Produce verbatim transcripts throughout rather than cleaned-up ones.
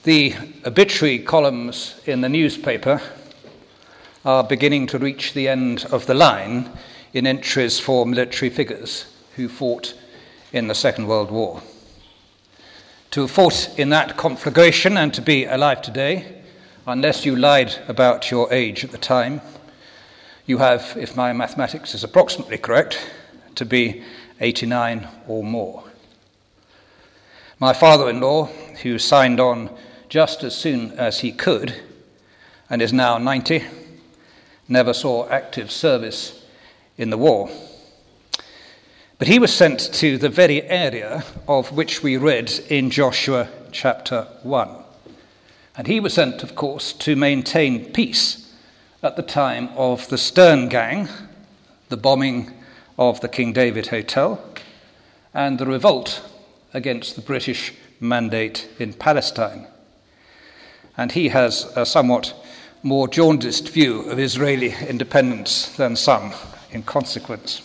The obituary columns in the newspaper are beginning to reach the end of the line in entries for military figures who fought in the Second World War. To have fought in that conflagration and to be alive today, unless you lied about your age at the time, you have, if my mathematics is approximately correct, to be eighty-nine or more. My father-in-law, who signed on just as soon as he could and is now ninety, never saw active service in the war. But he was sent to the very area of which we read in Joshua chapter one. And he was sent, of course, to maintain peace at the time of the Stern Gang, the bombing of the King David Hotel, and the revolt against the British mandate in Palestine. And he has a somewhat more jaundiced view of Israeli independence than some, in consequence.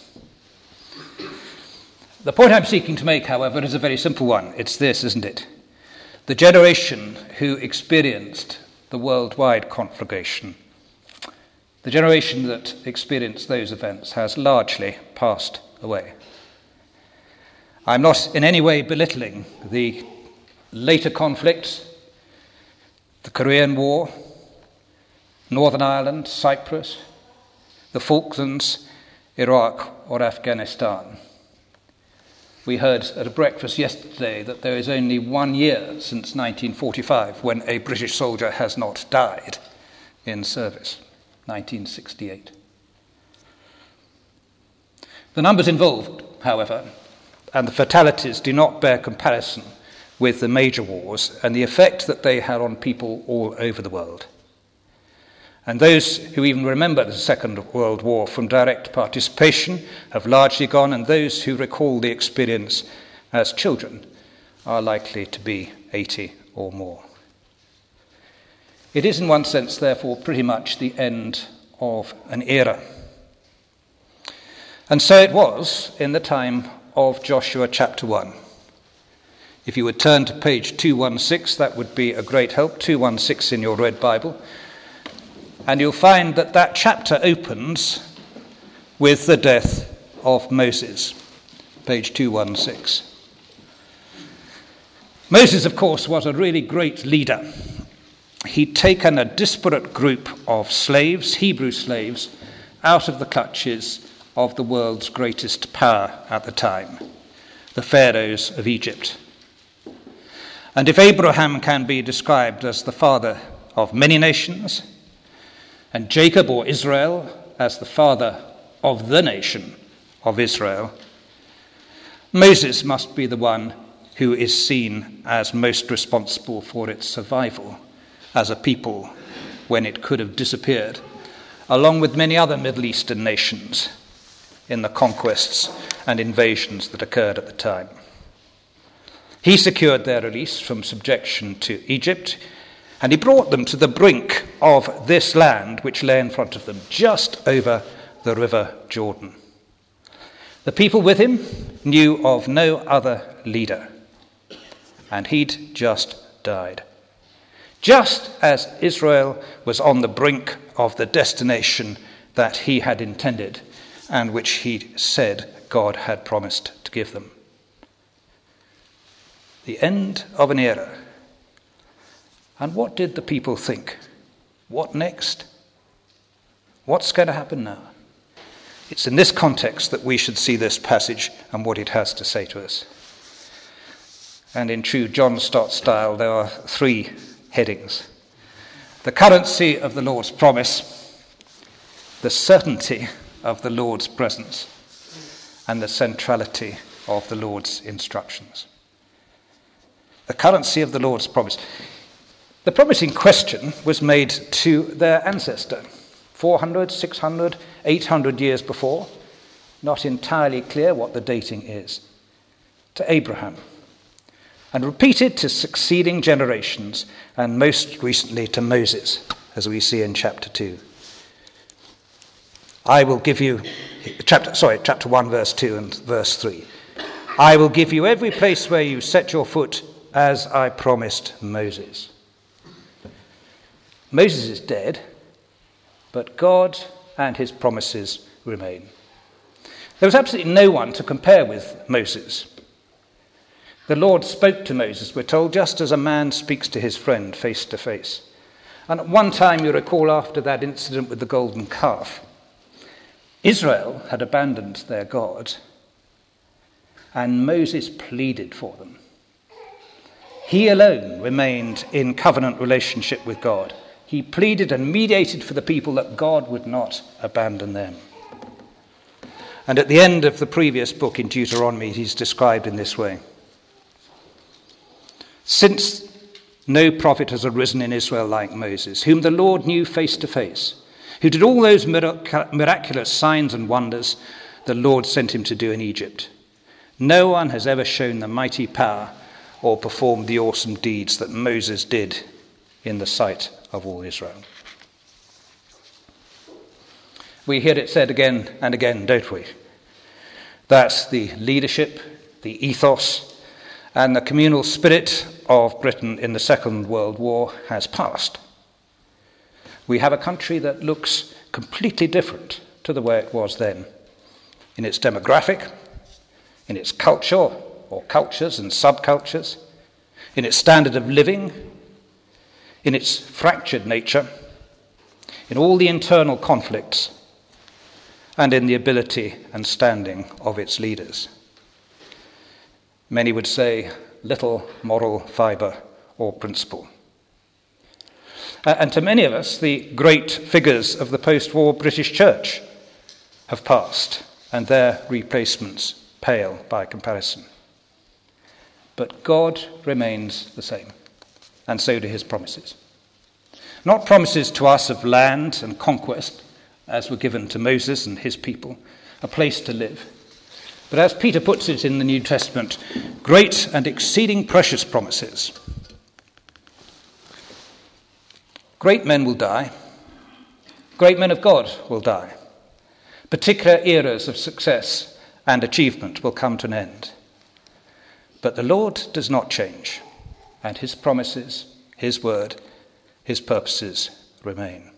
The point I'm seeking to make, however, is a very simple one. It's this, isn't it? The generation who experienced the worldwide conflagration, the generation that experienced those events, has largely passed away. I'm not in any way belittling the later conflicts, the Korean War, Northern Ireland, Cyprus, the Falklands, Iraq, or Afghanistan. We heard at a breakfast yesterday that there is only one year since nineteen forty-five when a British soldier has not died in service, nineteen sixty-eight. The numbers involved, however, and the fatalities do not bear comparison with the major wars and the effect that they had on people all over the world. And those who even remember the Second World War from direct participation have largely gone, and those who recall the experience as children are likely to be eighty or more. It is in one sense, therefore, pretty much the end of an era. And so it was in the time of Joshua chapter one. If you would turn to page two sixteen, that would be a great help, two sixteen in your red Bible. And you'll find that that chapter opens with the death of Moses, page two sixteen. Moses, of course, was a really great leader. He'd taken a disparate group of slaves, Hebrew slaves, out of the clutches of the world's greatest power at the time, the pharaohs of Egypt. And if Abraham can be described as the father of many nations, and Jacob or Israel as the father of the nation of Israel, Moses must be the one who is seen as most responsible for its survival as a people when it could have disappeared, along with many other Middle Eastern nations in the conquests and invasions that occurred at the time. He secured their release from subjection to Egypt, and he brought them to the brink of this land which lay in front of them, just over the river Jordan. The people with him knew of no other leader, and he'd just died. Just as Israel was on the brink of the destination that he had intended and which he said God had promised to give them. The end of an era. And what did the people think? What next? What's going to happen now? It's in this context that we should see this passage and what it has to say to us. And in true John Stott style, there are three headings. The currency of the Lord's promise, the certainty of the Lord's presence, and the centrality of the Lord's instructions. The currency of the Lord's promise. The promise in question was made to their ancestor, four hundred, six hundred, eight hundred years before. Not entirely clear what the dating is. To Abraham. And repeated to succeeding generations, and most recently to Moses, as we see in chapter two. I will give you, chapter, sorry, chapter one, verse two and verse three. I will give you every place where you set your foot, as I promised Moses. Moses is dead, but God and his promises remain. There was absolutely no one to compare with Moses. The Lord spoke to Moses, we're told, just as a man speaks to his friend face to face. And at one time, you recall, after that incident with the golden calf, Israel had abandoned their God, and Moses pleaded for them. He alone remained in covenant relationship with God. He pleaded and mediated for the people that God would not abandon them. And at the end of the previous book in Deuteronomy, he's described in this way. Since no prophet has arisen in Israel like Moses, whom the Lord knew face to face, who did all those mirac- miraculous signs and wonders the Lord sent him to do in Egypt. No one has ever shown the mighty power or performed the awesome deeds that Moses did in the sight of all Israel. We hear it said again and again, don't we? That the leadership, the ethos, and the communal spirit of Britain in the Second World War has passed. We have a country that looks completely different to the way it was then, in its demographic, in its culture or cultures and subcultures, in its standard of living, in its fractured nature, in all the internal conflicts, and in the ability and standing of its leaders. Many would say little moral fibre or principle. Uh, and to many of us, the great figures of the post-war British Church have passed, and their replacements pale by comparison. But God remains the same, and so do his promises. Not promises to us of land and conquest, as were given to Moses and his people, a place to live, but as Peter puts it in the New Testament, great and exceeding precious promises. Great men will die. Great men of God will die. Particular eras of success and achievement will come to an end. But the Lord does not change, and his promises, his word, his purposes remain.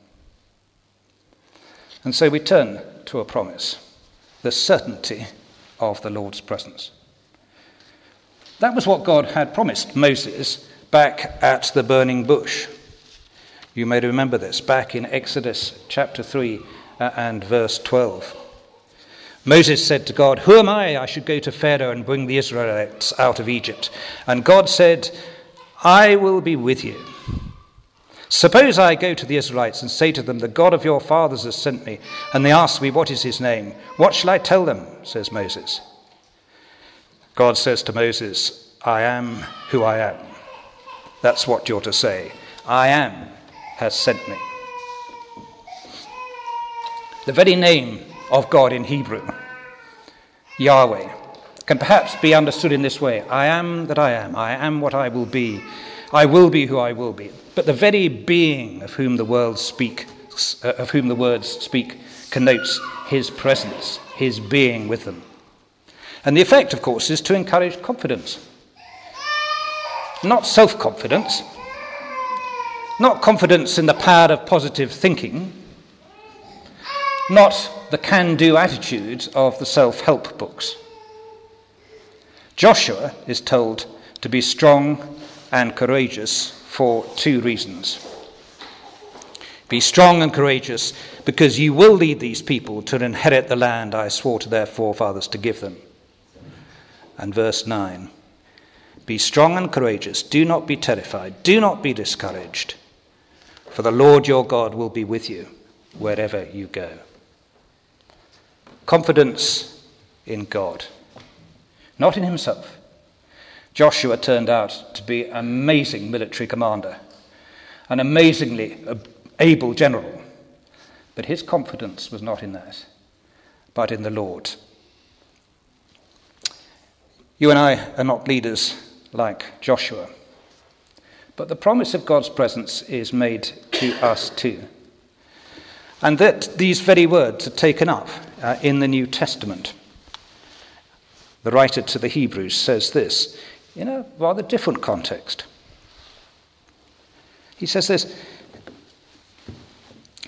And so we turn to a promise, the certainty of the Lord's presence. That was what God had promised Moses back at the burning bush. You may remember this back in Exodus chapter three uh, and verse twelve. Moses said to God, "Who am I? I should go to Pharaoh and bring the Israelites out of Egypt." And God said, "I will be with you. Suppose I go to the Israelites and say to them, 'The God of your fathers has sent me,' and they ask me, 'What is his name?' What shall I tell them?" says Moses. God says to Moses, "I am who I am." That's what you're to say. "I am has sent me." The very name of God in Hebrew, Yahweh, can perhaps be understood in this way. I am that I am. I am what I will be. I will be who I will be. But the very being of whom the world speak, uh, of whom the words speak, connotes his presence, his being with them. And the effect, of course, is to encourage confidence. Not self-confidence, not confidence in the power of positive thinking, not the can-do attitude of the self-help books. Joshua is told to be strong and courageous for two reasons. Be strong and courageous because you will lead these people to inherit the land I swore to their forefathers to give them. And verse nine, be strong and courageous, do not be terrified, do not be discouraged, for the Lord your God will be with you wherever you go. Confidence in God, not in himself. Joshua turned out to be an amazing military commander, an amazingly able general. But his confidence was not in that, but in the Lord. You and I are not leaders like Joshua, but the promise of God's presence is made to us too. And that these very words are taken up uh, in the New Testament. The writer to the Hebrews says this, in a rather different context. He says this,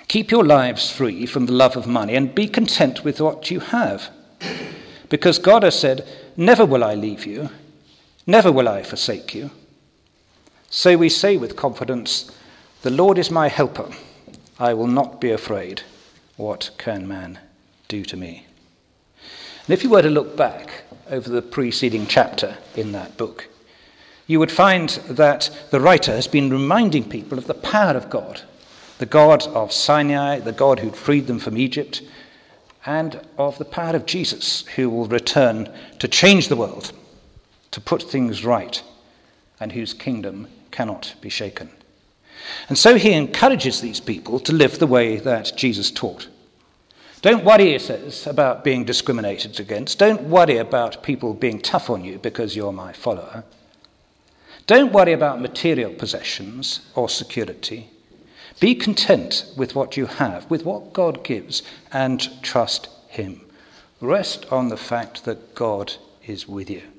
Keep your lives free from the love of money and be content with what you have. Because God has said, never will I leave you, never will I forsake you. So we say with confidence, the Lord is my helper. I will not be afraid. What can man do to me? And if you were to look back over the preceding chapter in that book, you would find that the writer has been reminding people of the power of God, the God of Sinai, the God who'd freed them from Egypt, and of the power of Jesus, who will return to change the world, to put things right, and whose kingdom cannot be shaken. And so he encourages these people to live the way that Jesus taught. Don't worry, he says, about being discriminated against. Don't worry about people being tough on you because you're my follower. Don't worry about material possessions or security. Be content with what you have, with what God gives, and trust him. Rest on the fact that God is with you.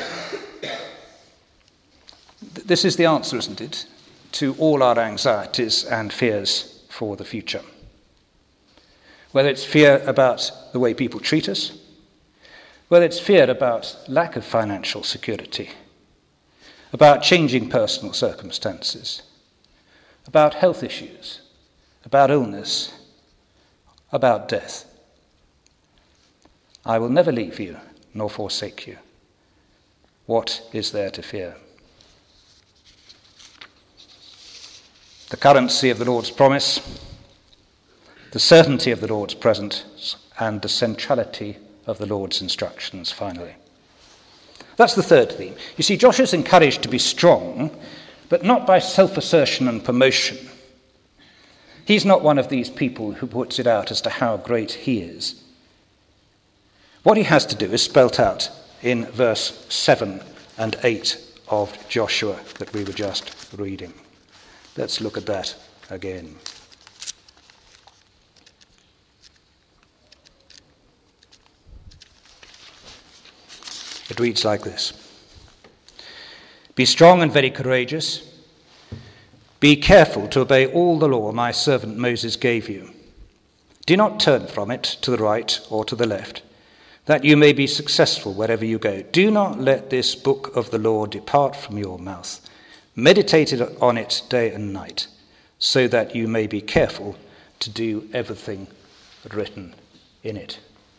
This is the answer, isn't it, to all our anxieties and fears for the future. Whether it's fear about the way people treat us, whether it's fear about lack of financial security, about changing personal circumstances, about health issues, about illness, about death. I will never leave you nor forsake you. What is there to fear? The currency of the Lord's promise, the certainty of the Lord's presence, and the centrality of the Lord's instructions, finally. That's the third theme. You see, Joshua's encouraged to be strong, but not by self-assertion and promotion. He's not one of these people who puts it out as to how great he is. What he has to do is spelt out in verse seven and eight of Joshua that we were just reading. Let's look at that again. It reads like this. Be strong and very courageous. Be careful to obey all the law my servant Moses gave you. Do not turn from it to the right or to the left, that you may be successful wherever you go. Do not let this book of the law depart from your mouth. Meditate on it day and night, so that you may be careful to do everything written in it.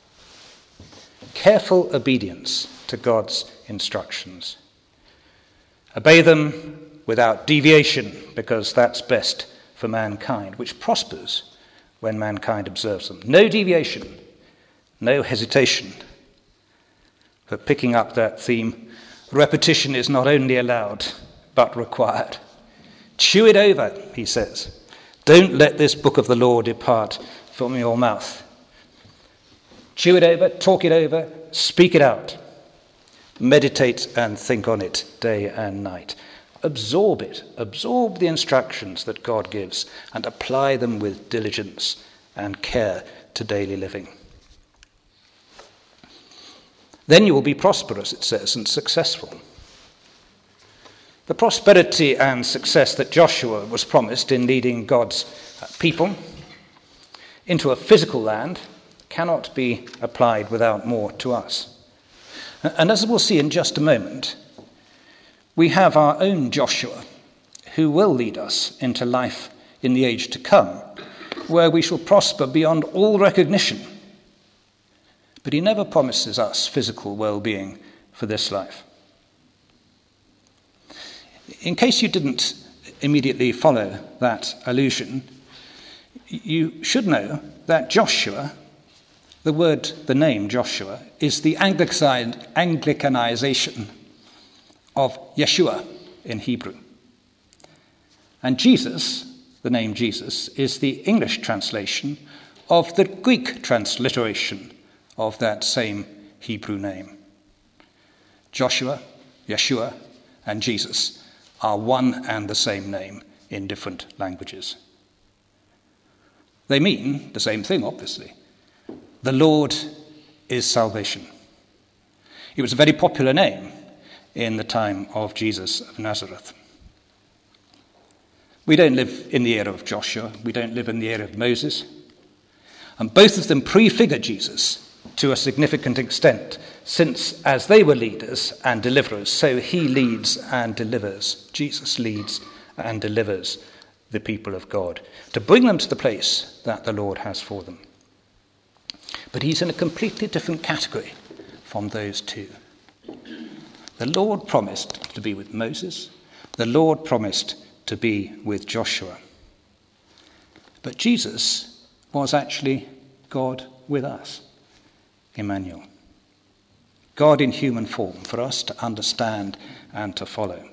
Careful obedience to God's instructions. Obey them without deviation, because that's best for mankind, which prospers when mankind observes them. No deviation, no hesitation. For picking up that theme, repetition is not only allowed, but required. Chew it over, he says. Don't let this book of the law depart from your mouth. Chew it over, talk it over, speak it out. Meditate and think on it day and night. Absorb it. Absorb the instructions that God gives and apply them with diligence and care to daily living. Then you will be prosperous, it says, and successful. The prosperity and success that Joshua was promised in leading God's people into a physical land cannot be applied without more to us. And as we'll see in just a moment, we have our own Joshua who will lead us into life in the age to come, where we shall prosper beyond all recognition. But he never promises us physical well-being for this life. In case you didn't immediately follow that allusion, you should know that Joshua, the word, the name Joshua, is the Anglicanization of Yeshua in Hebrew. And Jesus, the name Jesus, is the English translation of the Greek transliteration of that same Hebrew name. Joshua, Yeshua, and Jesus are one and the same name in different languages. They mean the same thing, obviously. The Lord is salvation. It was a very popular name in the time of Jesus of Nazareth. We don't live in the era of Joshua. We don't live in the era of Moses. And both of them prefigure Jesus to a significant extent, since as they were leaders and deliverers, so he leads and delivers. Jesus leads and delivers the people of God to bring them to the place that the Lord has for them. But he's in a completely different category from those two. The Lord promised to be with Moses. The Lord promised to be with Joshua. But Jesus was actually God with us, Emmanuel. God in human form for us to understand and to follow.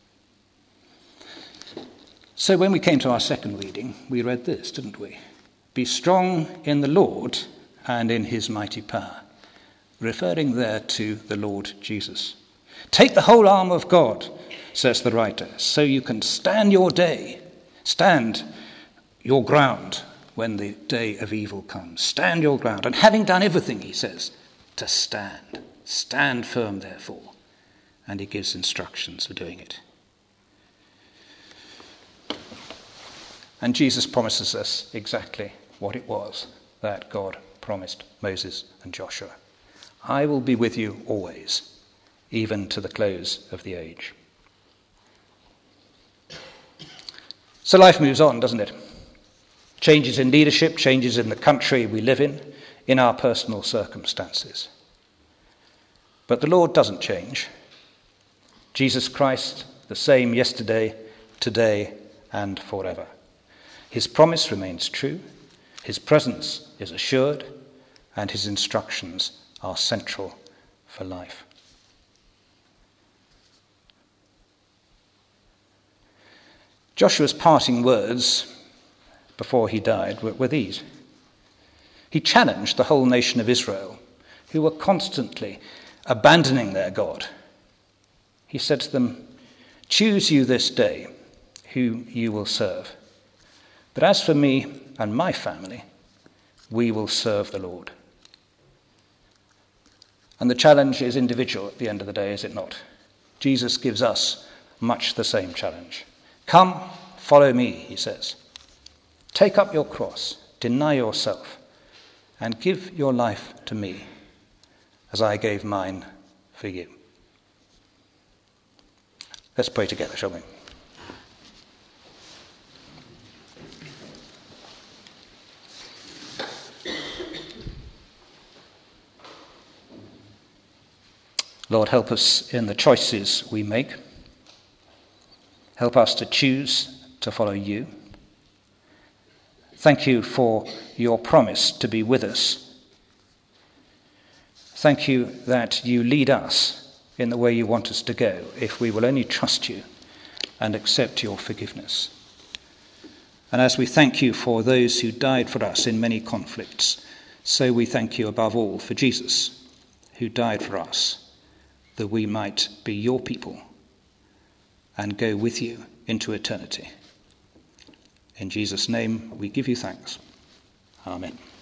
So when we came to our second reading, we read this, didn't we? Be strong in the Lord and in his mighty power, referring there to the Lord Jesus. Take the whole arm of God, says the writer, so you can stand your day, stand your ground when the day of evil comes. Stand your ground. And having done everything, he says, to stand. Stand firm, therefore. And he gives instructions for doing it. And Jesus promises us exactly what it was that God promised Moses and Joshua. I will be with you always, even to the close of the age. So life moves on, doesn't it? Changes in leadership, changes in the country we live in, in our personal circumstances. But the Lord doesn't change. Jesus Christ, the same yesterday, today, and forever. His promise remains true, his presence is assured, and his instructions are central for life. Joshua's parting words before he died were, were these. He challenged the whole nation of Israel, who were constantly abandoning their God. He said to them, choose you this day who you will serve. But as for me and my family, we will serve the Lord. And the challenge is individual at the end of the day, is it not? Jesus gives us much the same challenge. Come, follow me, he says. Take up your cross, deny yourself, and give your life to me, as I gave mine for you. Let's pray together, shall we? Lord, help us in the choices we make. Help us to choose to follow you. Thank you for your promise to be with us. Thank you that you lead us in the way you want us to go if we will only trust you and accept your forgiveness. And as we thank you for those who died for us in many conflicts, so we thank you above all for Jesus, who died for us, that we might be your people and go with you into eternity. In Jesus' name we give you thanks. Amen.